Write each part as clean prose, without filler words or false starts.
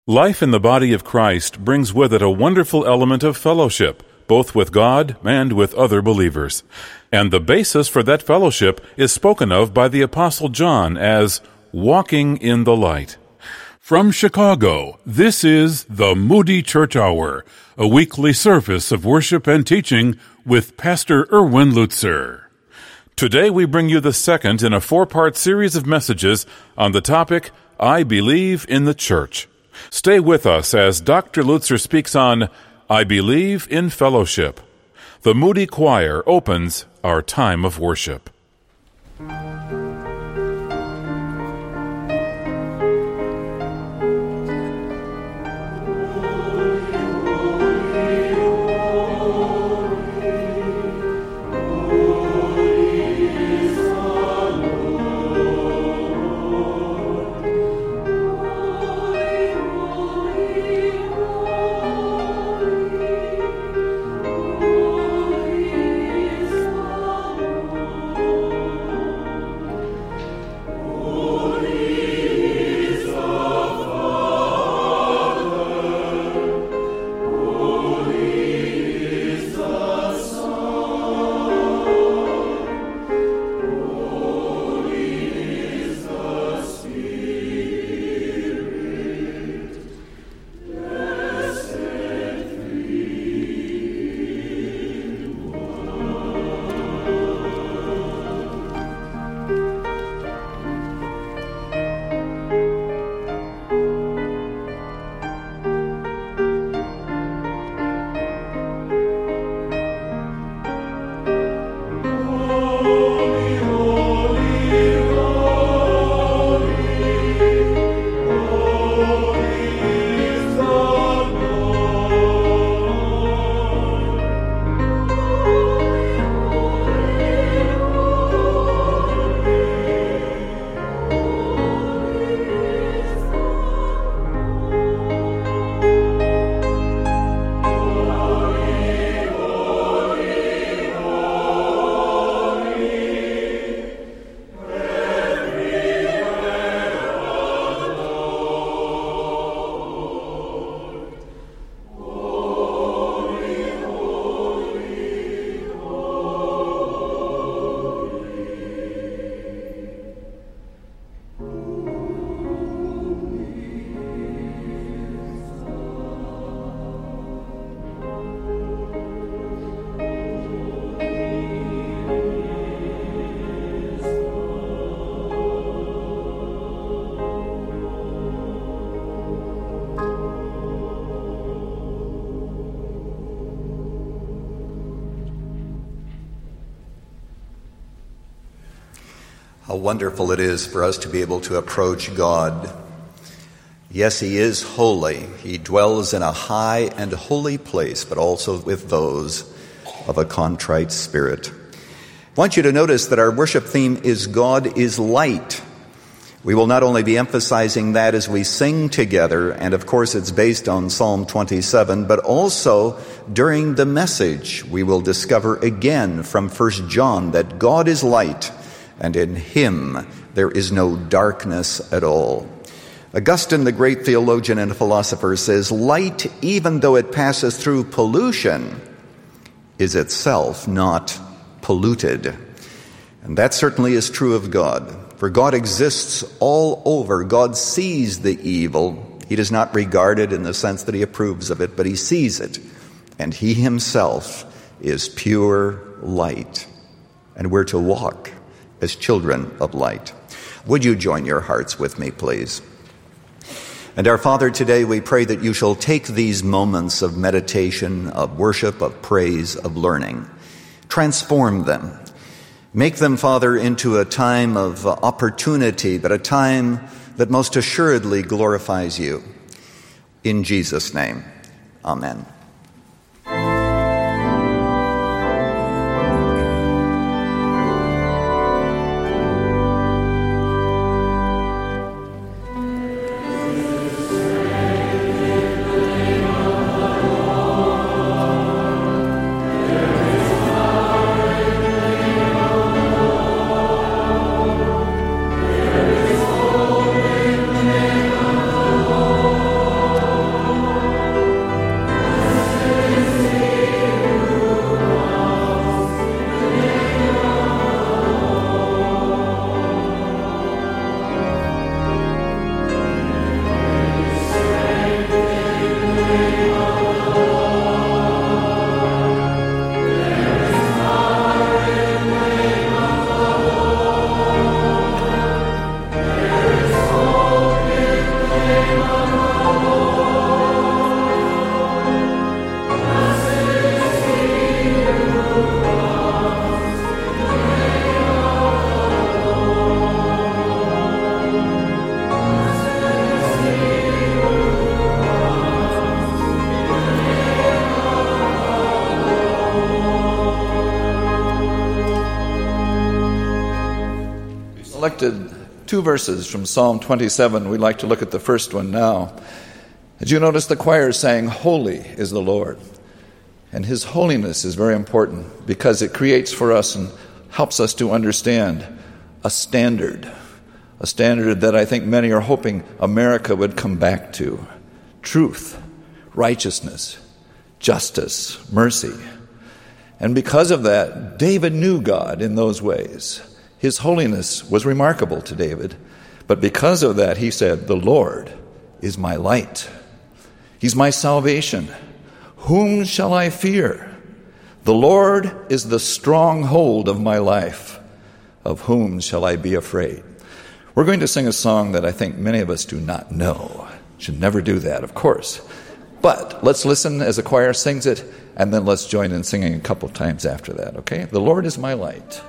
Life in the body of Christ brings with it a wonderful element of fellowship, both with God and with other believers. And the basis for that fellowship is spoken of by the Apostle John as walking in the light. From Chicago, this is the Moody Church Hour, a weekly service of worship and teaching with Pastor Erwin Lutzer. Today we bring you the second in a four-part series of messages on the topic, I Believe in the Church. Stay with us as Dr. Lutzer speaks on I Believe in Fellowship. The Moody Choir opens our time of worship. How wonderful it is for us to be able to approach God. Yes, He is holy. He dwells in a high and holy place, but also with those of a contrite spirit. I want you to notice that our worship theme is God is light. We will not only be emphasizing that as we sing together, and of course it's based on Psalm 27, but also during the message we will discover again from 1 John that God is light, and in Him there is no darkness at all. Augustine, the great theologian and philosopher, says, light, even though it passes through pollution, is itself not polluted. And that certainly is true of God. For God exists all over. God sees the evil. He does not regard it in the sense that He approves of it, but He sees it. And He Himself is pure light. And we're to walk as children of light. Would you join your hearts with me, please? And our Father, today we pray that you shall take these moments of meditation, of worship, of praise, of learning, transform them. Make them, Father, into a time of opportunity, but a time that most assuredly glorifies you. In Jesus' name, amen. selected two verses from Psalm 27. We'd like to look at the first one now. As you notice, the choir sang, "Holy is the Lord." And his holiness is very important because it creates for us and helps us to understand a standard that I think many are hoping America would come back to. Truth, righteousness, justice, mercy. And because of that, David knew God in those ways. His holiness was remarkable to David. But because of that, he said, "The Lord is my light. He's my salvation. Whom shall I fear? The Lord is the stronghold of my life. Of whom shall I be afraid?" We're going to sing a song that I think many of us do not know. Should never do that, of course. But let's listen as the choir sings it, and then let's join in singing a couple times after that, okay? The Lord is my light.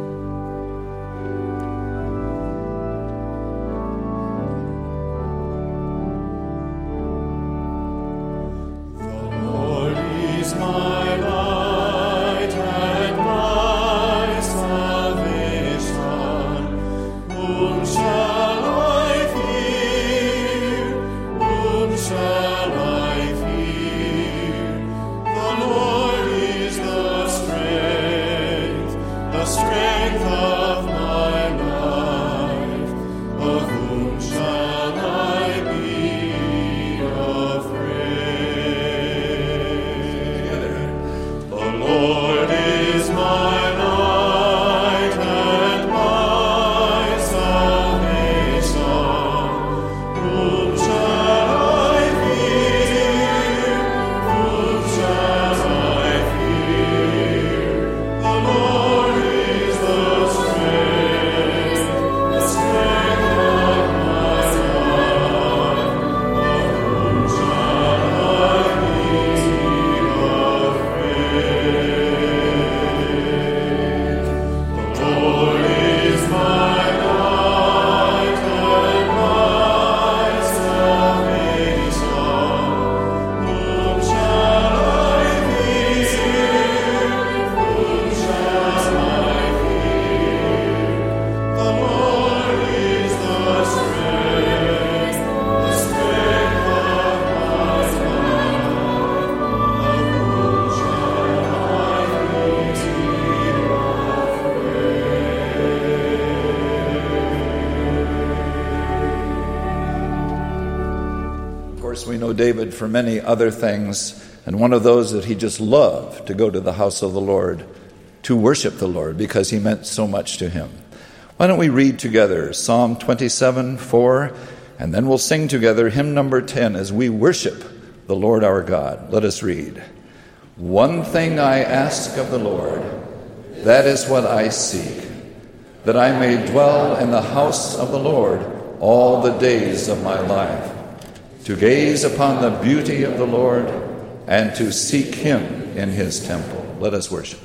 We know David for many other things, and one of those that he just loved to go to the house of the Lord to worship the Lord because he meant so much to him. Why don't we read together Psalm 27:4, and then we'll sing together hymn number 10 as we worship the Lord our God. Let us read. "One thing I ask of the Lord, that is what I seek, that I may dwell in the house of the Lord all the days of my life, to gaze upon the beauty of the Lord and to seek him in his temple." Let us worship.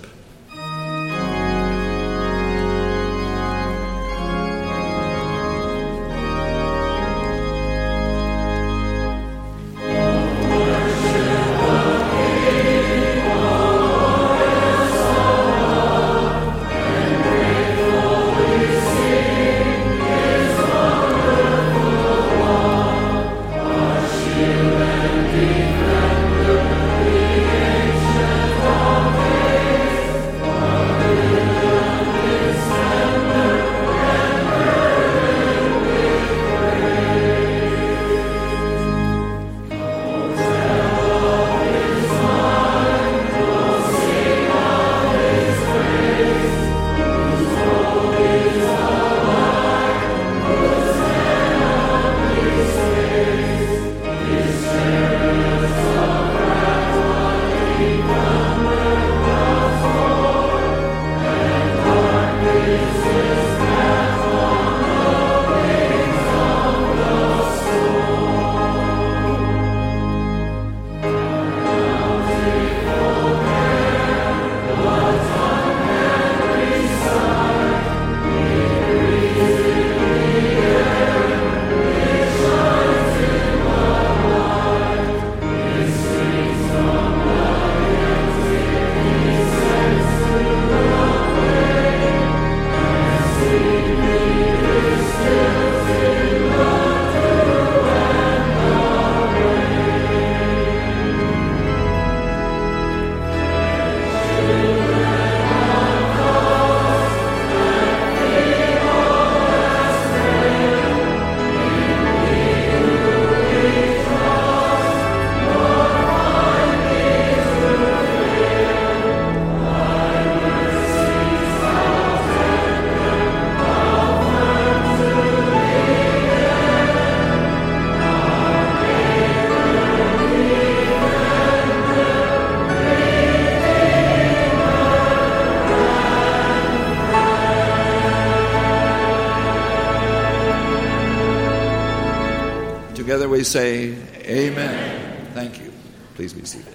we say, Amen. Thank you. Please be seated.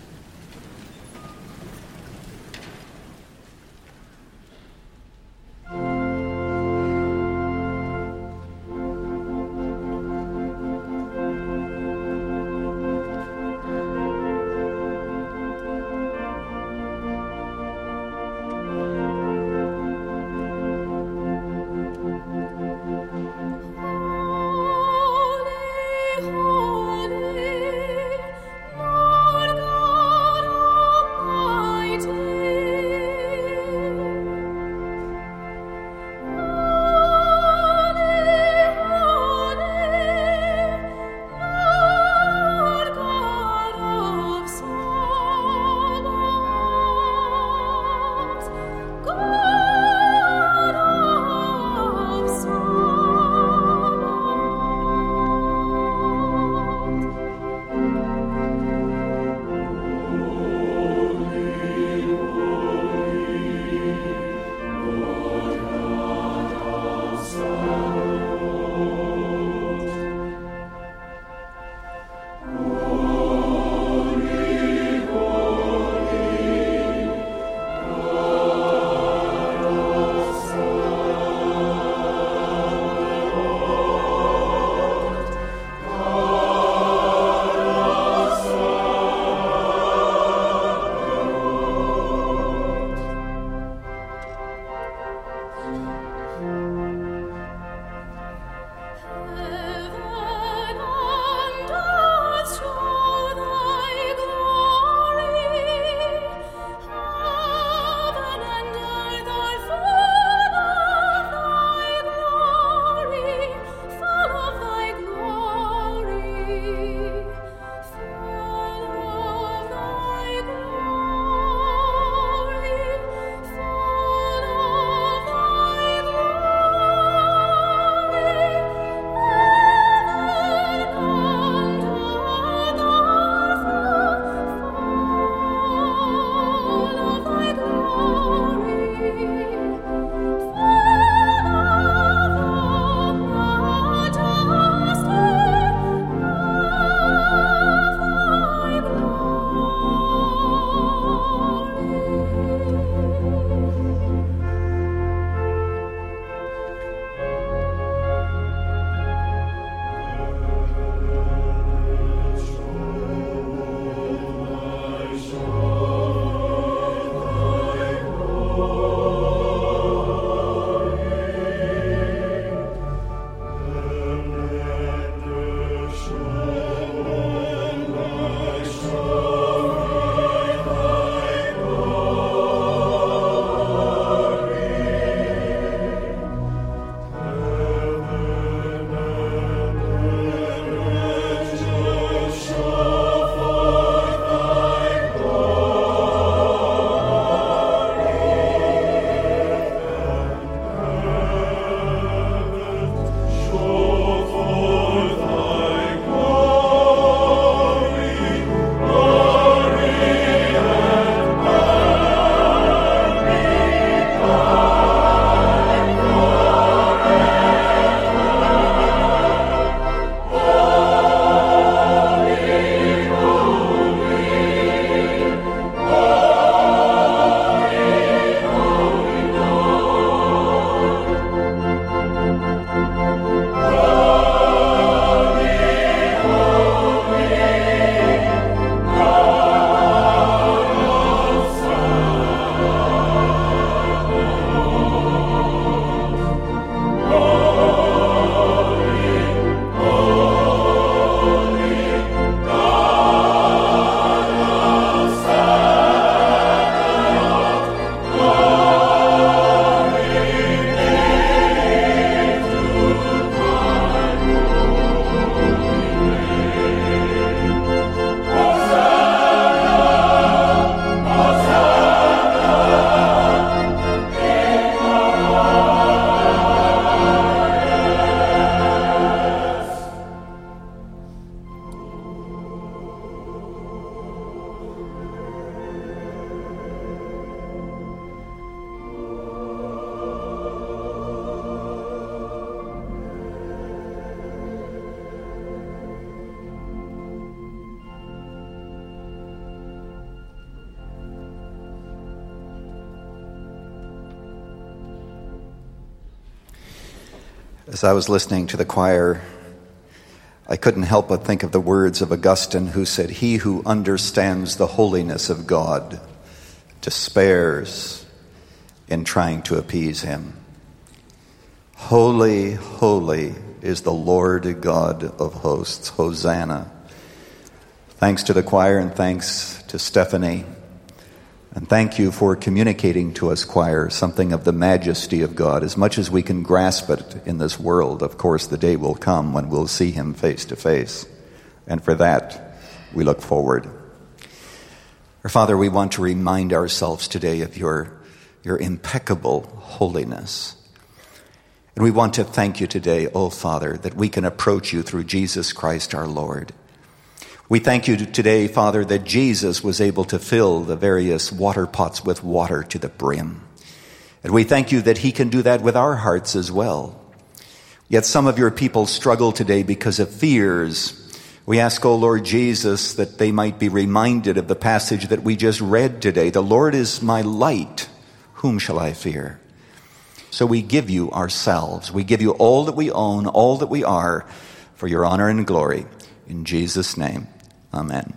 As I was listening to the choir, I couldn't help but think of the words of Augustine, who said, "He who understands the holiness of God despairs in trying to appease him. Holy, holy is the Lord God of hosts. Hosanna." Thanks to the choir and thanks to Stephanie. And thank you for communicating to us, choir, something of the majesty of God. As much as we can grasp it in this world, of course, the day will come when we'll see him face to face. And for that, we look forward. Our Father, we want to remind ourselves today of your impeccable holiness. And we want to thank you today, O Father, that we can approach you through Jesus Christ our Lord. We thank you today, Father, that Jesus was able to fill the various water pots with water to the brim. And we thank you that he can do that with our hearts as well. Yet some of your people struggle today because of fears. We ask, O Lord Jesus, that they might be reminded of the passage that we just read today. The Lord is my light. Whom shall I fear? So we give you ourselves. We give you all that we own, all that we are, for your honor and glory. In Jesus' name. Amen.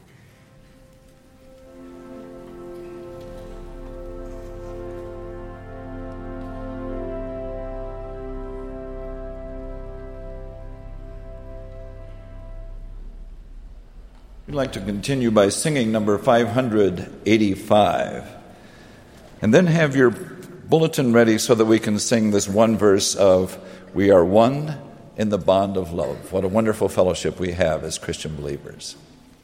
We'd like to continue by singing number 585. And then have your bulletin ready so that we can sing this one verse of "We are one in the bond of love." What a wonderful fellowship we have as Christian believers.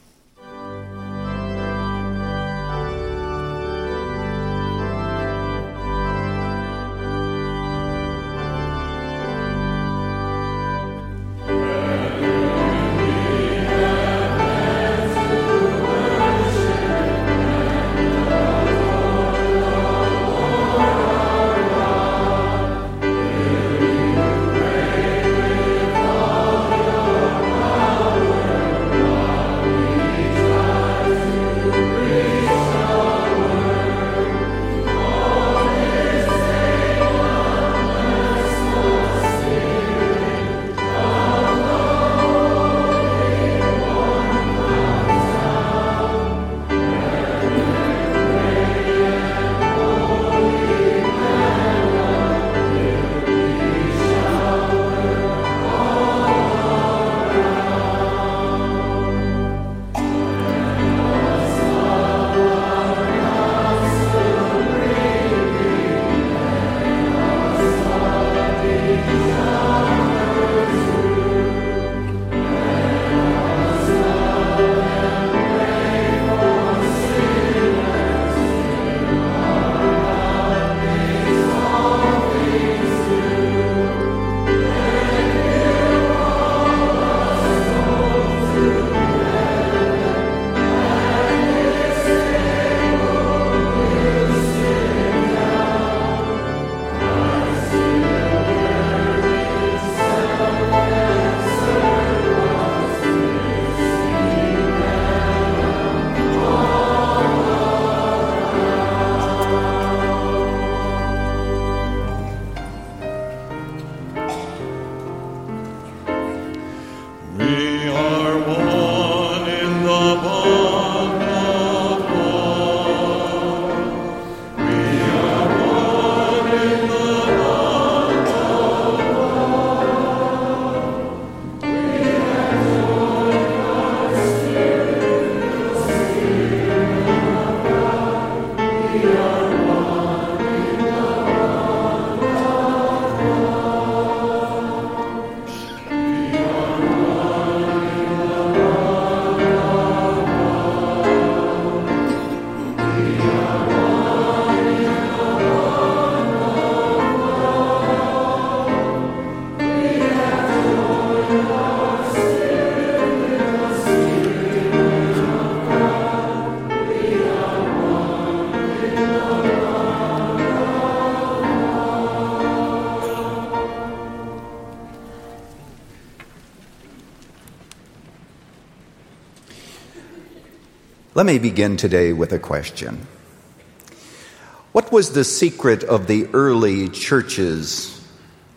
Let me begin today with a question. What was the secret of the early church's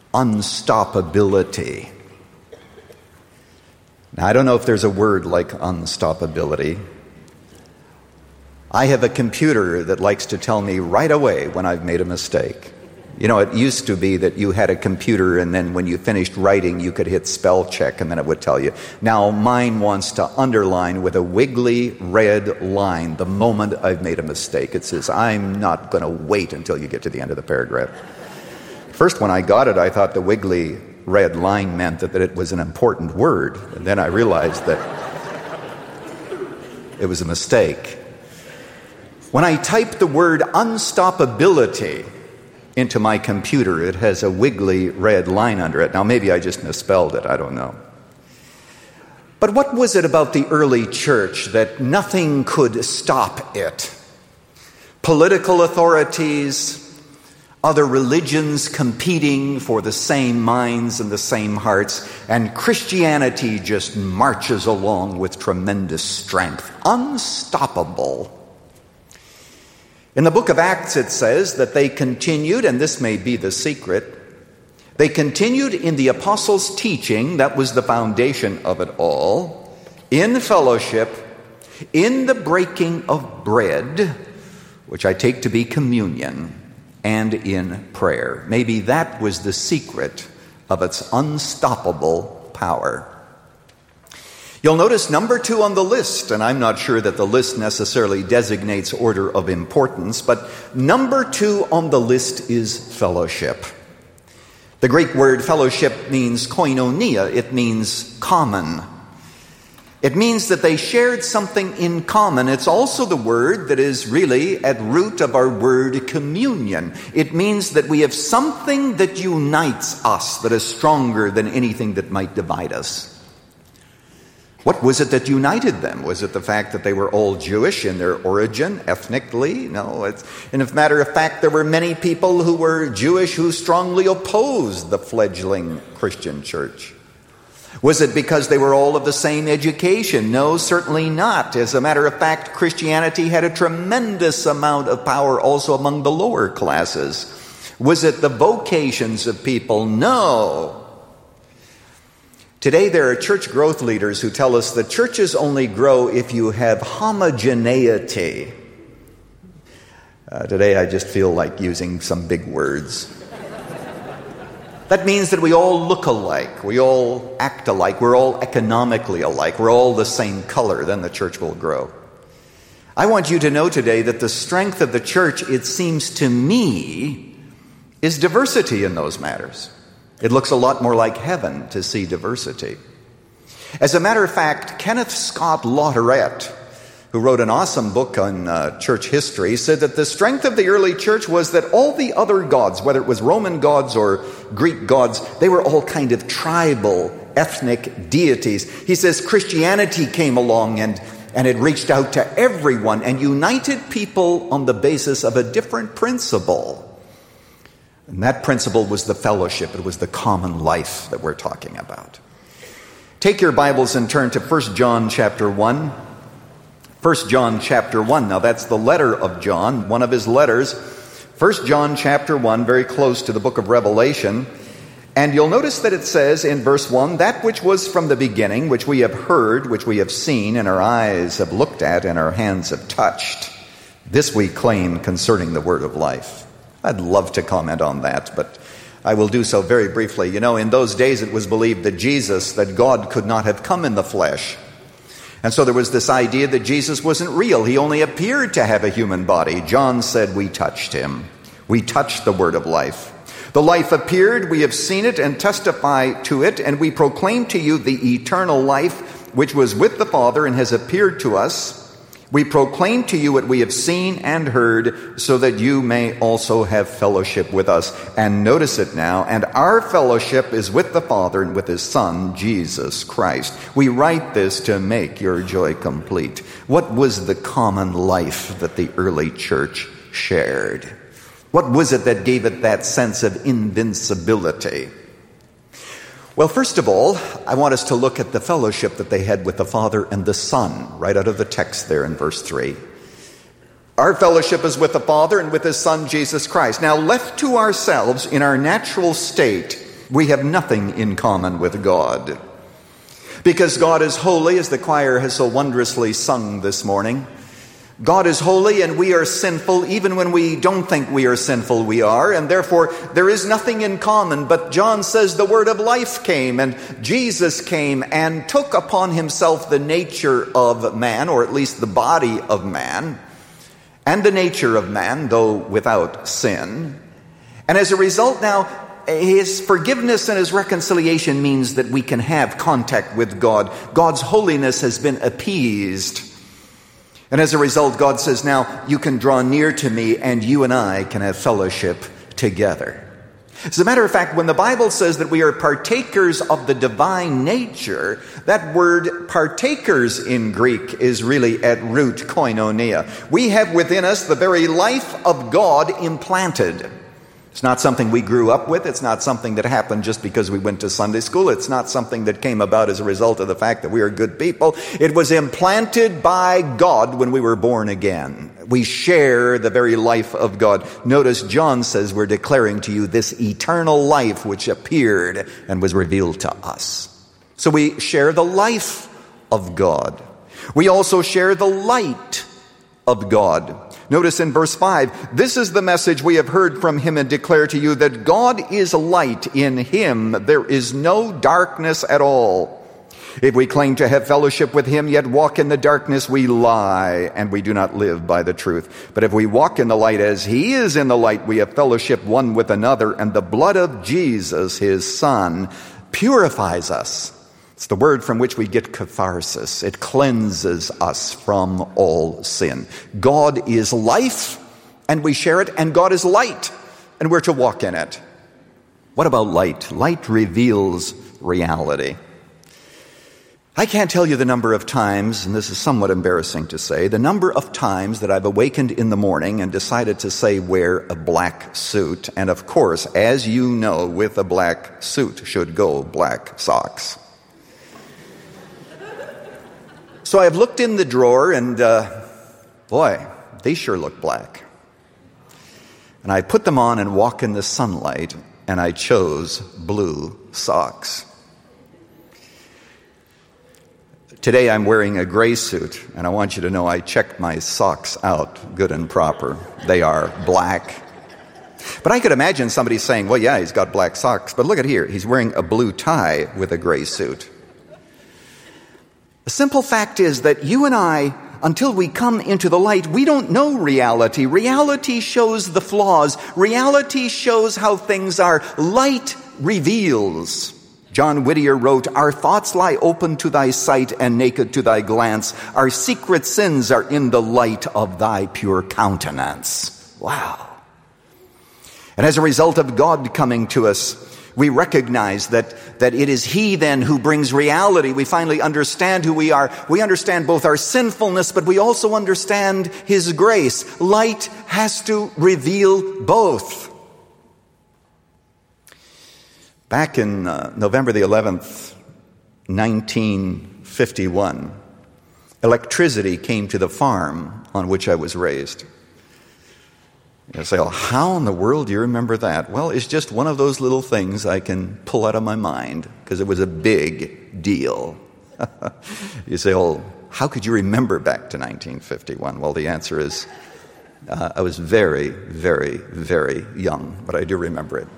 unstoppability. Now, I don't know if there's a word like unstoppability. I have a computer that likes to tell me right away when I've made a mistake. You know, it used to be that you had a computer and then when you finished writing, you could hit spell check and then it would tell you. Now mine wants to underline with a wiggly red line the moment I've made a mistake. It says, I'm not going to wait until you get to the end of the paragraph. First, when I got it, I thought the wiggly red line meant that it was an important word. And then I realized that it was a mistake. When I type the word unstoppability into my computer, it has a wiggly red line under it. Now, maybe I just misspelled it. I don't know. But what was it about the early church that nothing could stop it? Political authorities, other religions competing for the same minds and the same hearts, and Christianity just marches along with tremendous strength. Unstoppable. In the book of Acts, it says that they continued, and this may be the secret, they continued in the apostles' teaching, that was the foundation of it all, in fellowship, in the breaking of bread, which I take to be communion, and in prayer. Maybe that was the secret of its unstoppable power. You'll notice number 2 on the list, and I'm not sure that the list necessarily designates order of importance, but number 2 on the list is fellowship. The Greek word fellowship means koinonia. It means common. It means that they shared something in common. It's also the word that is really at root of our word communion. It means that we have something that unites us, that is stronger than anything that might divide us. What was it that united them? Was it the fact that they were all Jewish in their origin, ethnically? No. And as a matter of fact, there were many people who were Jewish who strongly opposed the fledgling Christian church. Was it because they were all of the same education? No, certainly not. As a matter of fact, Christianity had a tremendous amount of power also among the lower classes. Was it the vocations of people? No. Today there are church growth leaders who tell us that churches only grow if you have homogeneity. Today I just feel like using some big words. That means that we all look alike, we all act alike, we're all economically alike, we're all the same color, then the church will grow. I want you to know today that the strength of the church, it seems to me, is diversity in those matters. It looks a lot more like heaven to see diversity. As a matter of fact, Kenneth Scott Latourette, who wrote an awesome book on church history, said that the strength of the early church was that all the other gods, whether it was Roman gods or Greek gods, they were all kind of tribal, ethnic deities. He says Christianity came along and it reached out to everyone and united people on the basis of a different principle. And that principle was the fellowship. It was the common life that we're talking about. Take your Bibles and turn to 1 John chapter 1. 1 John chapter 1. Now that's the letter of John, one of his letters. 1 John chapter 1, very close to the book of Revelation. And you'll notice that it says in verse 1, that which was from the beginning, which we have heard, which we have seen, and our eyes have looked at, and our hands have touched. This we claim concerning the word of life. I'd love to comment on that, but I will do so very briefly. You know, in those days it was believed that God could not have come in the flesh. And so there was this idea that Jesus wasn't real. He only appeared to have a human body. John said, we touched him. We touched the word of life. The life appeared, we have seen it and testify to it, and we proclaim to you the eternal life which was with the Father and has appeared to us. We proclaim to you what we have seen and heard, so that you may also have fellowship with us. And notice it now, and our fellowship is with the Father and with his Son, Jesus Christ. We write this to make your joy complete. What was the common life that the early church shared? What was it that gave it that sense of invincibility? Well, first of all, I want us to look at the fellowship that they had with the Father and the Son, right out of the text there in verse 3. Our fellowship is with the Father and with his Son, Jesus Christ. Now, left to ourselves in our natural state, We have nothing in common with God. Because God is holy, as the choir has so wondrously sung this morning. God is holy and we are sinful. Even when we don't think we are sinful, we are. And therefore, there is nothing in common. But John says the word of life came, and Jesus came and took upon himself the nature of man, or at least the body of man, and the nature of man, though without sin. And as a result now, his forgiveness and his reconciliation means that we can have contact with God. God's holiness has been appeased. And as a result, God says, now you can draw near to me and you and I can have fellowship together. As a matter of fact, when the Bible says that we are partakers of the divine nature, that word partakers in Greek is really at root koinonia. We have within us the very life of God implanted. It's not something we grew up with. It's not something that happened just because we went to Sunday school. It's not something that came about as a result of the fact that we are good people. It was implanted by God when we were born again. We share the very life of God. Notice John says we're declaring to you this eternal life which appeared and was revealed to us. So we share the life of God. We also share the light of God. Notice in verse 5, this is the message we have heard from him and declare to you, that God is light. In him there is no darkness at all. If we claim to have fellowship with him, yet walk in the darkness, we lie, and we do not live by the truth. But if we walk in the light as he is in the light, we have fellowship one with another, and the blood of Jesus, his Son, purifies us. It's the word from which we get catharsis. It cleanses us from all sin. God is life, and we share it, and God is light, and we're to walk in it. What about light? Light reveals reality. I can't tell you the number of times, and this is somewhat embarrassing to say, the number of times that I've awakened in the morning and decided to say wear a black suit. And of course, as you know, with a black suit should go black socks. So I've looked in the drawer and, boy, they sure look black. And I put them on and walk in the sunlight, and I chose blue socks. Today I'm wearing a gray suit, and I want you to know I checked my socks out good and proper. They are black. But I could imagine somebody saying, well, yeah, he's got black socks, but look at here. He's wearing a blue tie with a gray suit. The simple fact is that you and I, until we come into the light, we don't know reality. Reality shows the flaws. Reality shows how things are. Light reveals. John Whittier wrote, our thoughts lie open to thy sight and naked to thy glance. Our secret sins are in the light of thy pure countenance. Wow. And as a result of God coming to us, we recognize that it is he then who brings reality. We finally understand who we are. We understand both our sinfulness, but we also understand his grace. Light has to reveal both. Back in November the 11th, 1951, electricity came to the farm on which I was raised. You say, well, how in the world do you remember that? Well, it's just one of those little things I can pull out of my mind because it was a big deal. You say, well, how could you remember back to 1951? Well, the answer is I was very, very, very young, but I do remember it.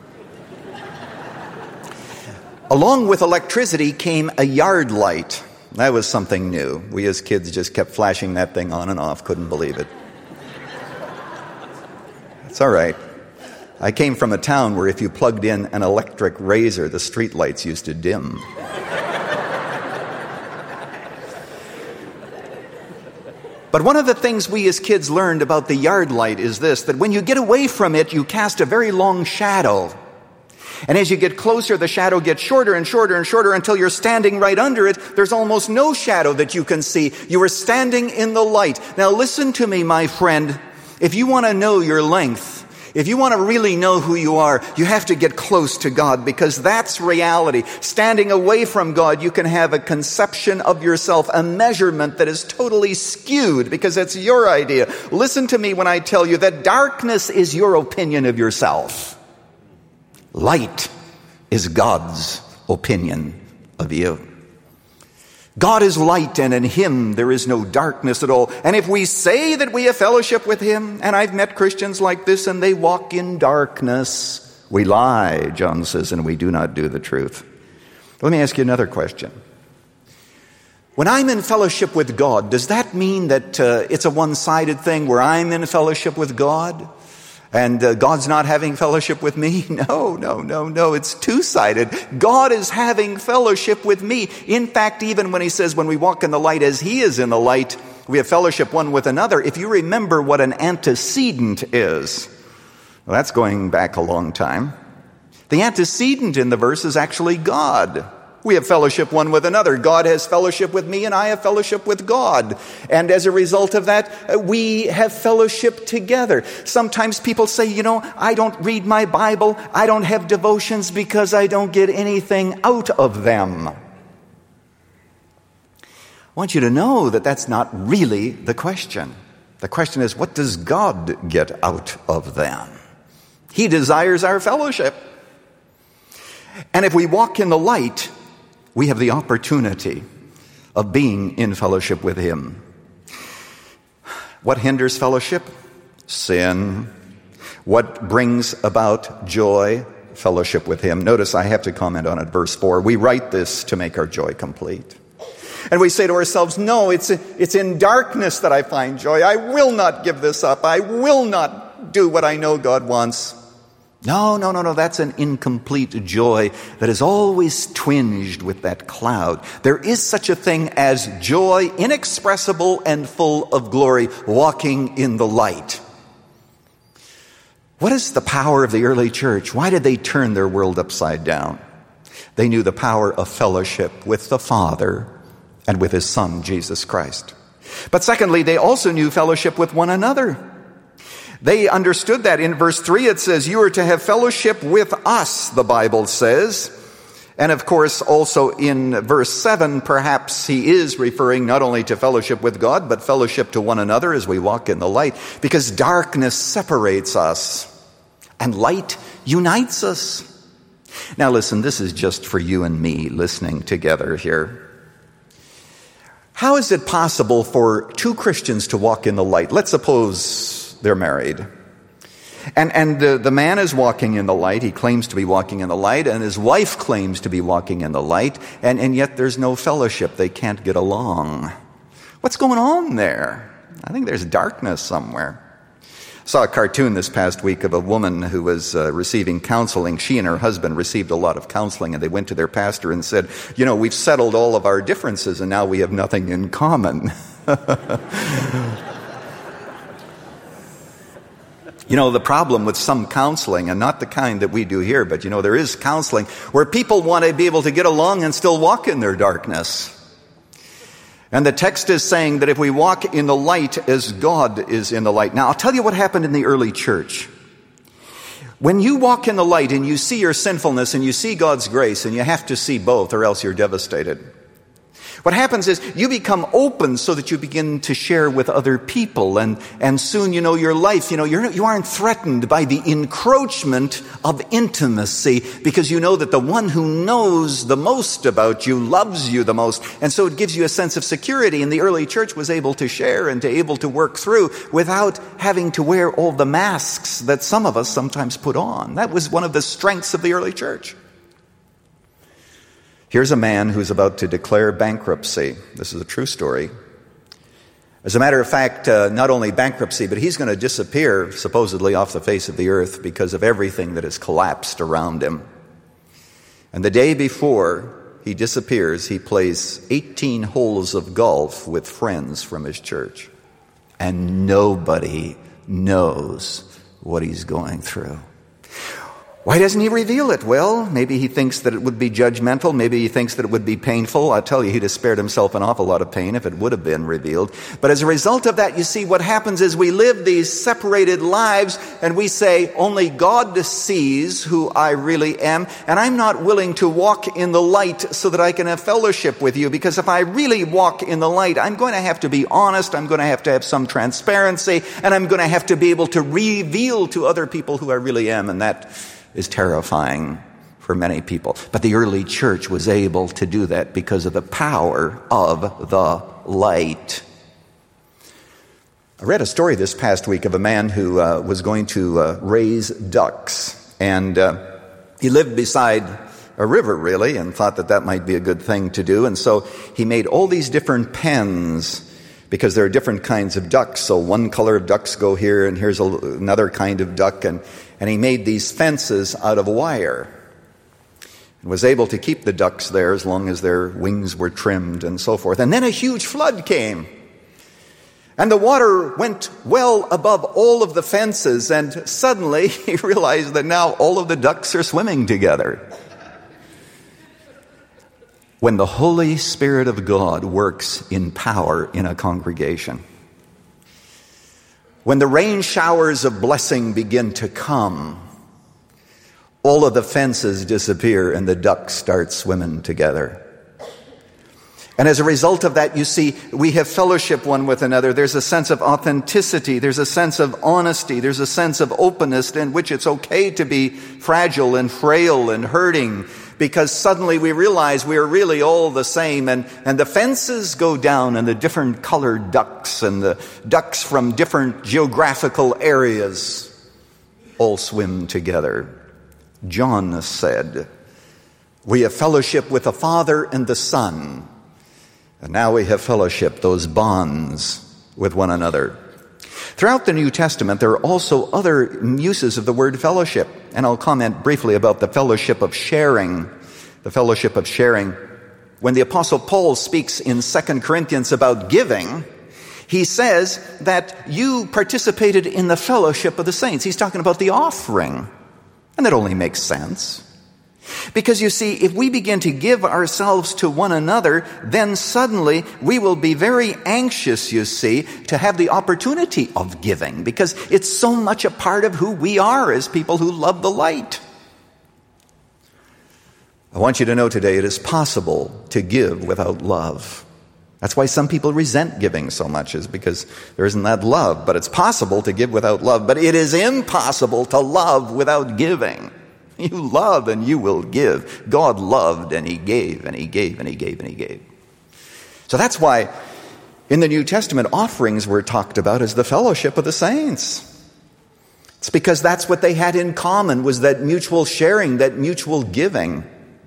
Along with electricity came a yard light. That was something new. We as kids just kept flashing that thing on and off, couldn't believe it. It's all right. I came from a town where if you plugged in an electric razor, the street lights used to dim. But one of the things we as kids learned about the yard light is this, that when you get away from it, you cast a very long shadow. And as you get closer, the shadow gets shorter and shorter and shorter until you're standing right under it. There's almost no shadow that you can see. You are standing in the light. Now listen to me, my friend. If you want to know your length, if you want to really know who you are, you have to get close to God, because that's reality. Standing away from God, you can have a conception of yourself, a measurement that is totally skewed because it's your idea. Listen to me when I tell you that darkness is your opinion of yourself. Light is God's opinion of you. God is light, and in him there is no darkness at all. And if we say that we have fellowship with him, and I've met Christians like this, and they walk in darkness, we lie, John says, and we do not do the truth. Let me ask you another question. When I'm in fellowship with God, does that mean that it's a one-sided thing where I'm in fellowship with God and God's not having fellowship with me? No. It's two-sided. God is having fellowship with me. In fact, even when he says when we walk in the light as he is in the light, we have fellowship one with another. If you remember what an antecedent is, well, that's going back a long time. The antecedent in the verse is actually God. We have fellowship one with another. God has fellowship with me, and I have fellowship with God. And as a result of that, we have fellowship together. Sometimes people say, I don't read my Bible, I don't have devotions because I don't get anything out of them. I want you to know that that's not really the question. The question is, what does God get out of them? He desires our fellowship. And if we walk in the light, we have the opportunity of being in fellowship with him. What hinders fellowship? Sin. What brings about joy? Fellowship with him. Notice I have to comment on it. Verse 4. We write this to make our joy complete. And we say to ourselves, no, it's in darkness that I find joy. I will not give this up. I will not do what I know God wants. No. That's an incomplete joy that is always twinged with that cloud. There is such a thing as joy, inexpressible and full of glory, walking in the light. What is the power of the early church? Why did they turn their world upside down? They knew the power of fellowship with the Father and with his Son, Jesus Christ. But secondly, they also knew fellowship with one another. They understood that. In verse 3 it says, you are to have fellowship with us, the Bible says. And of course, also in verse 7, perhaps he is referring not only to fellowship with God, but fellowship to one another as we walk in the light. Because darkness separates us and light unites us. Now listen, this is just for you and me listening together here. How is it possible for two Christians to walk in the light? Let's suppose they're married. And the man is walking in the light. He claims to be walking in the light. And his wife claims to be walking in the light. And yet there's no fellowship. They can't get along. What's going on there? I think there's darkness somewhere. I saw a cartoon this past week of a woman who was receiving counseling. She and her husband received a lot of counseling. And they went to their pastor and said, we've settled all of our differences and now we have nothing in common. The problem with some counseling, and not the kind that we do here, but there is counseling where people want to be able to get along and still walk in their darkness. And the text is saying that if we walk in the light as God is in the light. Now, I'll tell you what happened in the early church. When you walk in the light and you see your sinfulness and you see God's grace, and you have to see both or else you're devastated. What happens is you become open so that you begin to share with other people, and soon your life, you aren't threatened by the encroachment of intimacy because you know that the one who knows the most about you loves you the most, and so it gives you a sense of security. And the early church was able to share and able to work through without having to wear all the masks that some of us sometimes put on. That was one of the strengths of the early church. Here's a man who's about to declare bankruptcy. This is a true story. As a matter of fact, not only bankruptcy, but he's going to disappear supposedly off the face of the earth because of everything that has collapsed around him. And the day before he disappears, he plays 18 holes of golf with friends from his church. And nobody knows what he's going through. Why doesn't he reveal it? Well, maybe he thinks that it would be judgmental. Maybe he thinks that it would be painful. I tell you, he'd have spared himself an awful lot of pain if it would have been revealed. But as a result of that, you see, what happens is we live these separated lives and we say, only God sees who I really am, and I'm not willing to walk in the light so that I can have fellowship with you, because if I really walk in the light, I'm going to have to be honest, I'm going to have some transparency, and I'm going to have to be able to reveal to other people who I really am, and that is terrifying for many people. But the early church was able to do that because of the power of the light. I read a story this past week of a man who was going to raise ducks. And he lived beside a river, really, and thought that might be a good thing to do. And so he made all these different pens, because there are different kinds of ducks. So one color of ducks go here, and here's another kind of duck. And he made these fences out of wire, and was able to keep the ducks there as long as their wings were trimmed and so forth. And then a huge flood came. And the water went well above all of the fences, and suddenly he realized that now all of the ducks are swimming together. When the Holy Spirit of God works in power in a congregation, when the rain showers of blessing begin to come, all of the fences disappear and the ducks start swimming together. And as a result of that, you see, we have fellowship one with another. There's a sense of authenticity. There's a sense of honesty. There's a sense of openness in which it's okay to be fragile and frail and hurting, because suddenly we realize we are really all the same. And the fences go down, and the different colored ducks and the ducks from different geographical areas all swim together. John said, "We have fellowship with the Father and the Son. And now we have fellowship, those bonds with one another." Throughout the New Testament, there are also other uses of the word fellowship. And I'll comment briefly about the fellowship of sharing. The fellowship of sharing. When the Apostle Paul speaks in 2 Corinthians about giving, he says that you participated in the fellowship of the saints. He's talking about the offering. And that only makes sense. Because you see, if we begin to give ourselves to one another, then suddenly we will be very anxious, you see, to have the opportunity of giving, because it's so much a part of who we are as people who love the light. I want you to know today it is possible to give without love. That's why some people resent giving so much, is because there isn't that love. But it's possible to give without love. But it is impossible to love without giving. You love and you will give. God loved and he gave and he gave and he gave and he gave. So that's why in the New Testament, offerings were talked about as the fellowship of the saints. It's because that's what they had in common, was that mutual sharing, that mutual giving.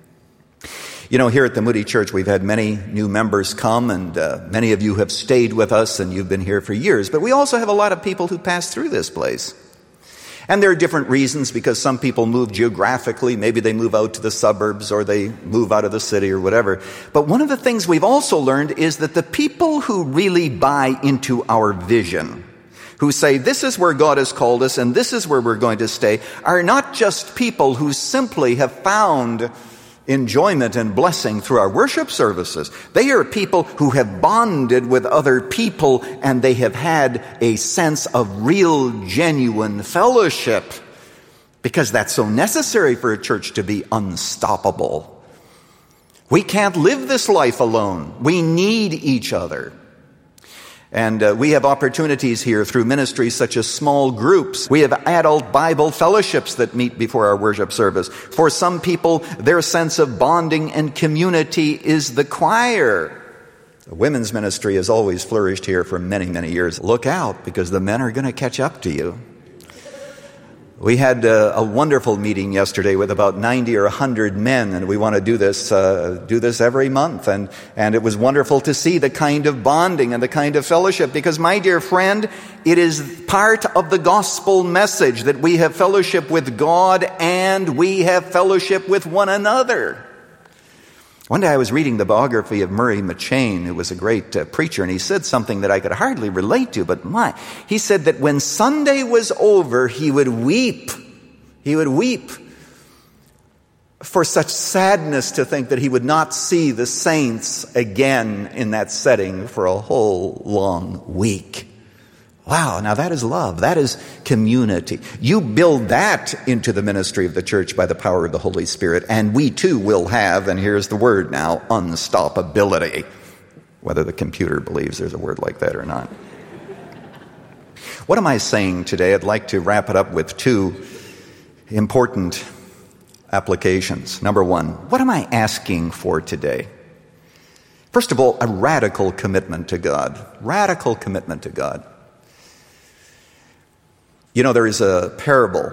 You know, here at the Moody Church, we've had many new members come, and many of you have stayed with us, and you've been here for years. But we also have a lot of people who pass through this place. And there are different reasons, because some people move geographically. Maybe they move out to the suburbs, or they move out of the city, or whatever. But one of the things we've also learned is that the people who really buy into our vision, who say, this is where God has called us, and this is where we're going to stay, are not just people who simply have found enjoyment and blessing through our worship services. They are people who have bonded with other people, and they have had a sense of real, genuine fellowship, because that's so necessary for a church to be unstoppable. We can't live this life alone. We need each other. And we have opportunities here through ministries such as small groups. We have adult Bible fellowships that meet before our worship service. For some people, their sense of bonding and community is the choir. The women's ministry has always flourished here for many, many years. Look out, because the men are going to catch up to you. We had a wonderful meeting yesterday with about 90 or 100 men, and we want to do this every month. And it was wonderful to see the kind of bonding and the kind of fellowship, because, my dear friend, it is part of the gospel message that we have fellowship with God and we have fellowship with one another. One day I was reading the biography of Murray McCheyne, who was a great preacher, and he said something that I could hardly relate to, but he said that when Sunday was over, he would weep. He would weep for such sadness to think that he would not see the saints again in that setting for a whole long week. Wow, now that is love. That is community. You build that into the ministry of the church by the power of the Holy Spirit, and we too will have, and here's the word now, unstoppability. Whether the computer believes there's a word like that or not. What am I saying today? I'd like to wrap it up with two important Applications. Number one, what am I asking for today? First of all, a radical commitment to God. Radical commitment to God. You know, there is a parable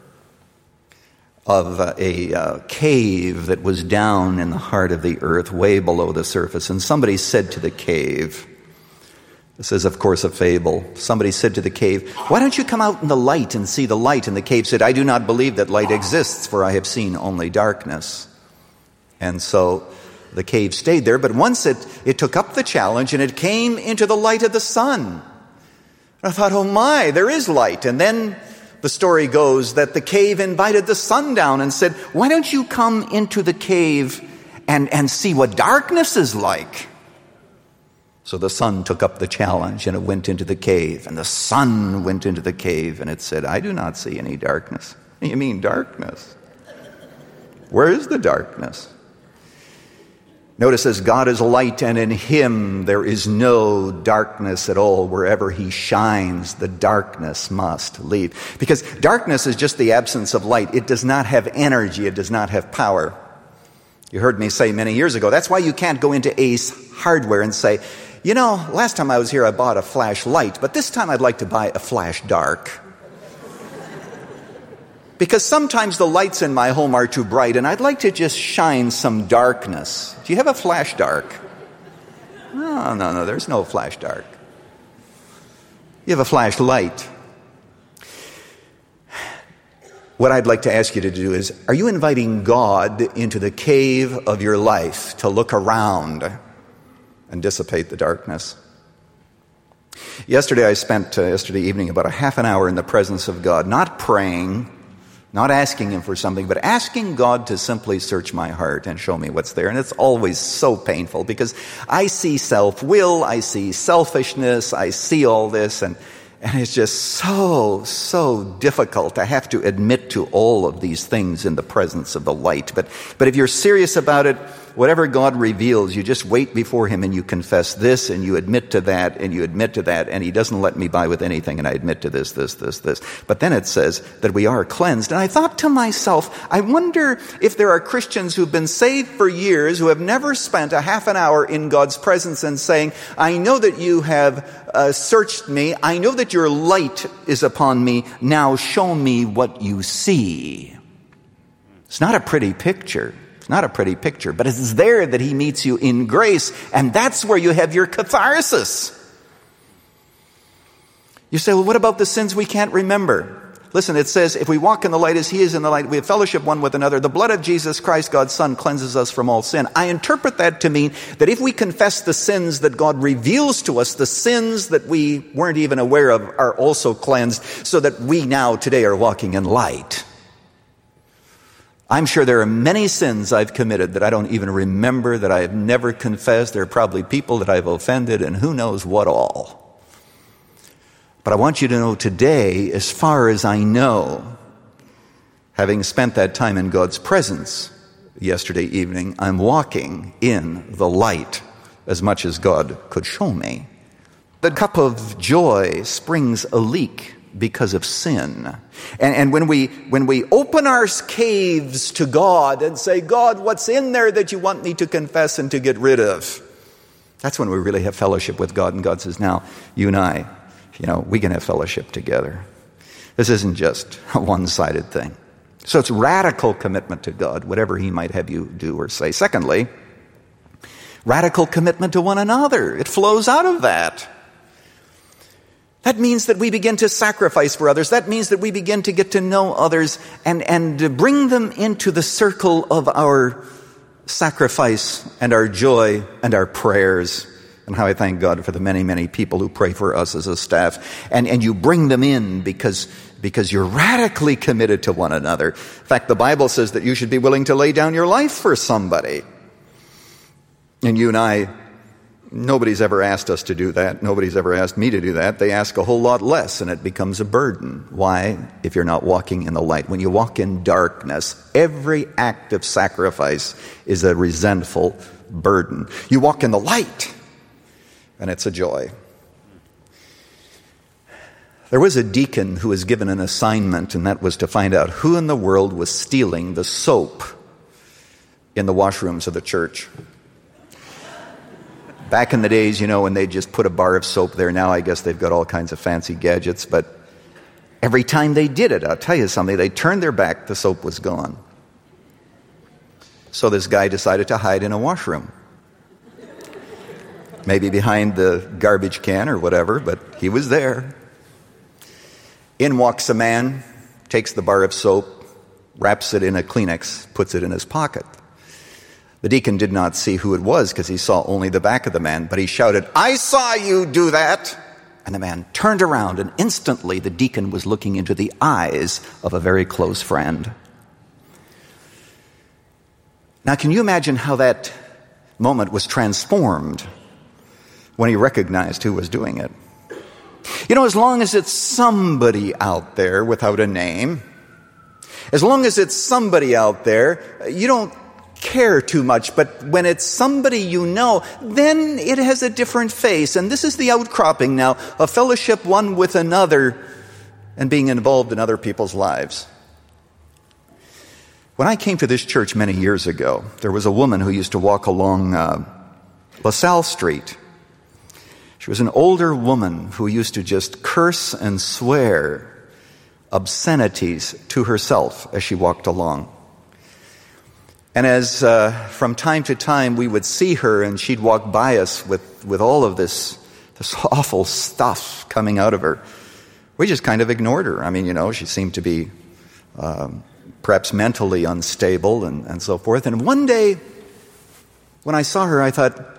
of a cave that was down in the heart of the earth, way below the surface. And somebody said to the cave, this is, of course, a fable. Somebody said to the cave, "Why don't you come out in the light and see the light?" And the cave said, "I do not believe that light exists, for I have seen only darkness." And so the cave stayed there, but once it took up the challenge and it came into the light of the sun. I thought, oh my, there is light. And then the story goes that the cave invited the sun down and said, "Why don't you come into the cave and see what darkness is like?" So the sun took up the challenge and it went into the cave. And the sun went into the cave and it said, "I do not see any darkness." What do you mean darkness? Where is the darkness? Notice as God is light, and in him there is no darkness at all. Wherever he shines, the darkness must leave. Because darkness is just the absence of light. It does not have energy. It does not have power. You heard me say many years ago, that's why you can't go into Ace Hardware and say, "You know, last time I was here I bought a flashlight, but this time I'd like to buy a flash dark." Because sometimes the lights in my home are too bright and I'd like to just shine some darkness. Do you have a flash dark? No, there's no flash dark. You have a flashlight. What I'd like to ask you to do is, are you inviting God into the cave of your life to look around and dissipate the darkness? Yesterday I spent, yesterday evening, about a half an hour in the presence of God, not praying, not asking him for something, but asking God to simply search my heart and show me what's there. And it's always so painful because I see self-will, I see selfishness, I see all this, and it's just so difficult to have to admit to all of these things in the presence of the light. But if you're serious about it, whatever God reveals, you just wait before him and you confess this and you admit to that and you admit to that, and he doesn't let me by with anything, and I admit to this. But then it says that we are cleansed. And I thought to myself, I wonder if there are Christians who've been saved for years who have never spent a half an hour in God's presence and saying, "I know that you have searched me. I know that your light is upon me. Now show me what you see." It's not a pretty picture. Not a pretty picture, but it's there that he meets you in grace, and that's where you have your catharsis. You say, well, what about the sins we can't remember? Listen, it says, if we walk in the light as he is in the light, we have fellowship one with another. The blood of Jesus Christ, God's Son, cleanses us from all sin. I interpret that to mean that if we confess the sins that God reveals to us, the sins that we weren't even aware of are also cleansed, so that we now today are walking in light. I'm sure there are many sins I've committed that I don't even remember, that I have never confessed. There are probably people that I've offended, and who knows what all. But I want you to know today, as far as I know, having spent that time in God's presence yesterday evening, I'm walking in the light as much as God could show me. The cup of joy springs a leak because of sin. And when we open our caves to God and say, "God, what's in there that you want me to confess and to get rid of?" That's when we really have fellowship with God. And God says, now, you and I, we can have fellowship together. This isn't just a one-sided thing. So it's radical commitment to God, whatever he might have you do or say. Secondly, radical commitment to one another. It flows out of that. That means that we begin to sacrifice for others. That means that we begin to get to know others and bring them into the circle of our sacrifice and our joy and our prayers. And how I thank God for the many, many people who pray for us as a staff. And you bring them in because you're radically committed to one another. In fact, the Bible says that you should be willing to lay down your life for somebody. And you and I, nobody's ever asked us to do that. Nobody's ever asked me to do that. They ask a whole lot less, and it becomes a burden. Why? If you're not walking in the light. When you walk in darkness, every act of sacrifice is a resentful burden. You walk in the light, and it's a joy. There was a deacon who was given an assignment, and that was to find out who in the world was stealing the soap in the washrooms of the church. Back in the days, when they just put a bar of soap there, now I guess they've got all kinds of fancy gadgets, but every time they did it, I'll tell you something, they turned their back, the soap was gone. So this guy decided to hide in a washroom. Maybe behind the garbage can or whatever, but he was there. In walks a man, takes the bar of soap, wraps it in a Kleenex, puts it in his pocket. The deacon did not see who it was because he saw only the back of the man, but he shouted, "I saw you do that!" And the man turned around, and instantly the deacon was looking into the eyes of a very close friend. Now, can you imagine how that moment was transformed when he recognized who was doing it? As long as it's somebody out there without a name, as long as it's somebody out there, you don't care too much. But when it's somebody you know, then it has a different face. And this is the outcropping now of fellowship one with another and being involved in other people's lives. When I came to this church many years ago, there was a woman who used to walk along LaSalle Street. She was an older woman who used to just curse and swear obscenities to herself as she walked along. And as from time to time we would see her and she'd walk by us with all of this awful stuff coming out of her, we just kind of ignored her. I mean, she seemed to be perhaps mentally unstable and so forth. And one day when I saw her, I thought,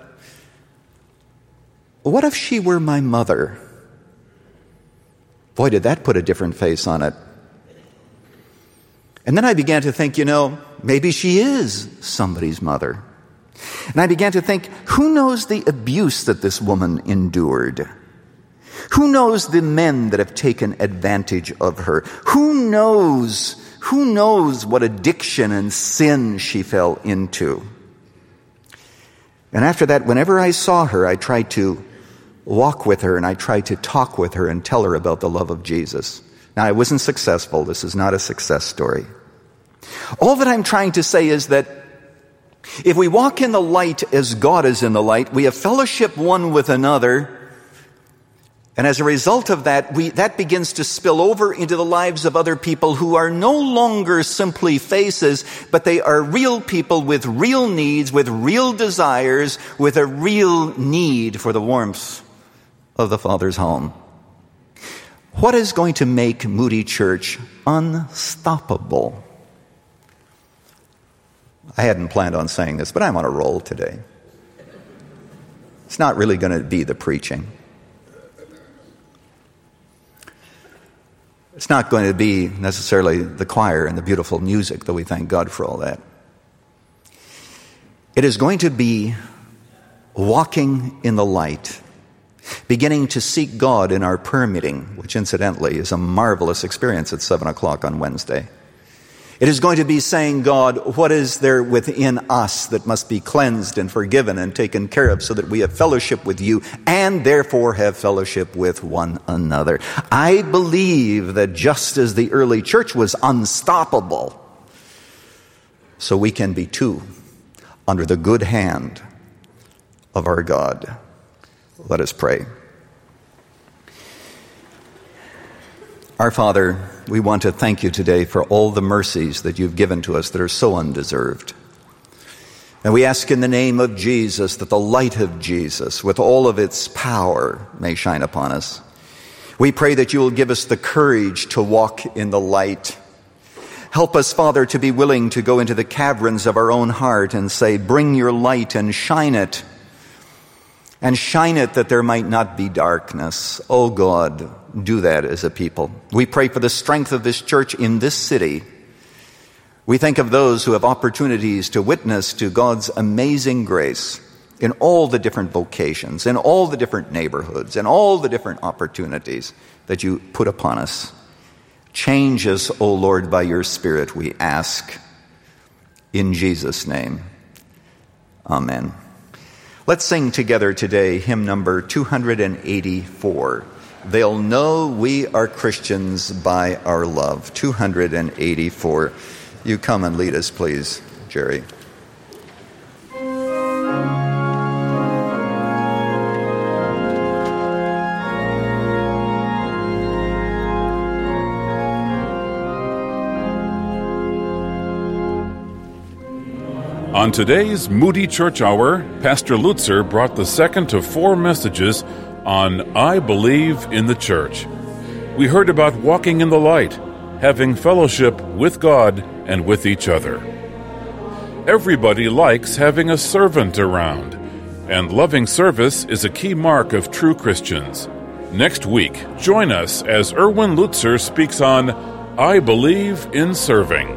what if she were my mother? Boy, did that put a different face on it. And then I began to think, maybe she is somebody's mother. And I began to think, who knows the abuse that this woman endured? Who knows the men that have taken advantage of her? Who knows what addiction and sin she fell into? And after that, whenever I saw her, I tried to walk with her and I tried to talk with her and tell her about the love of Jesus. Now, I wasn't successful. This is not a success story. All that I'm trying to say is that if we walk in the light as God is in the light, we have fellowship one with another, and as a result of that, that begins to spill over into the lives of other people who are no longer simply faces, but they are real people with real needs, with real desires, with a real need for the warmth of the Father's home. What is going to make Moody Church unstoppable? I hadn't planned on saying this, but I'm on a roll today. It's not really going to be the preaching. It's not going to be necessarily the choir and the beautiful music, though we thank God for all that. It is going to be walking in the light, beginning to seek God in our prayer meeting, which incidentally is a marvelous experience at 7 o'clock on Wednesday. It is going to be saying, God, what is there within us that must be cleansed and forgiven and taken care of so that we have fellowship with you and therefore have fellowship with one another. I believe that just as the early church was unstoppable, so we can be too, under the good hand of our God. Let us pray. Our Father, we want to thank you today for all the mercies that you've given to us that are so undeserved. And we ask in the name of Jesus that the light of Jesus, with all of its power, may shine upon us. We pray that you will give us the courage to walk in the light. Help us, Father, to be willing to go into the caverns of our own heart and say, bring your light and shine it. And shine it that there might not be darkness. Oh God, do that as a people. We pray for the strength of this church in this city. We think of those who have opportunities to witness to God's amazing grace in all the different vocations, in all the different neighborhoods, and all the different opportunities that you put upon us. Change us, O Lord, by your Spirit, we ask. In Jesus' name, amen. Let's sing together today hymn number 284, They'll know we are Christians by our love. 284. You come and lead us, please, Jerry. On today's Moody Church Hour, Pastor Lutzer brought the second of 4 messages on I Believe in the Church. We heard about walking in the light, having fellowship with God and with each other. Everybody likes having a servant around, and loving service is a key mark of true Christians. Next week, join us as Erwin Lutzer speaks on I Believe in Serving.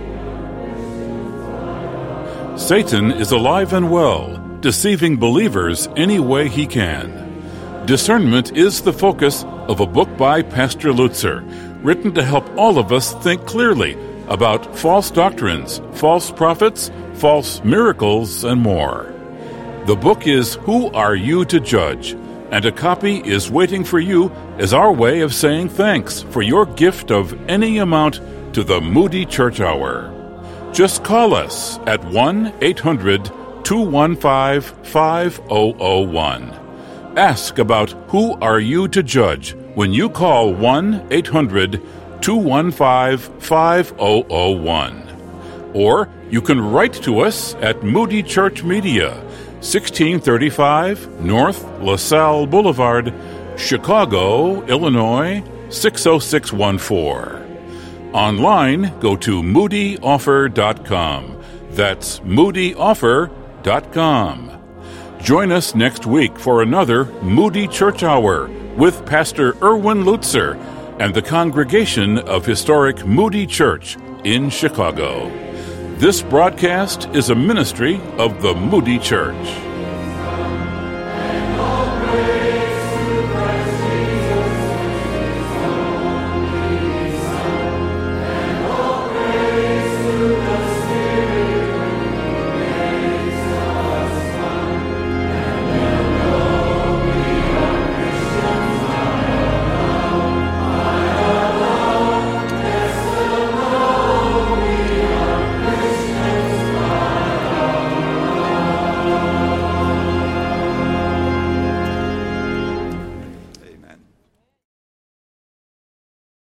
Satan is alive and well, deceiving believers any way he can. Discernment is the focus of a book by Pastor Lutzer, written to help all of us think clearly about false doctrines, false prophets, false miracles, and more. The book is Who Are You to Judge? And a copy is waiting for you as our way of saying thanks for your gift of any amount to the Moody Church Hour. Just call us at 1-800-215-5001. Ask about Who Are You to Judge when you call 1-800-215-5001. Or you can write to us at Moody Church Media, 1635 North LaSalle Boulevard, Chicago, Illinois, 60614. Online, go to moodyoffer.com. That's moodyoffer.com. Join us next week for another Moody Church Hour with Pastor Erwin Lutzer and the congregation of historic Moody Church in Chicago. This broadcast is a ministry of the Moody Church.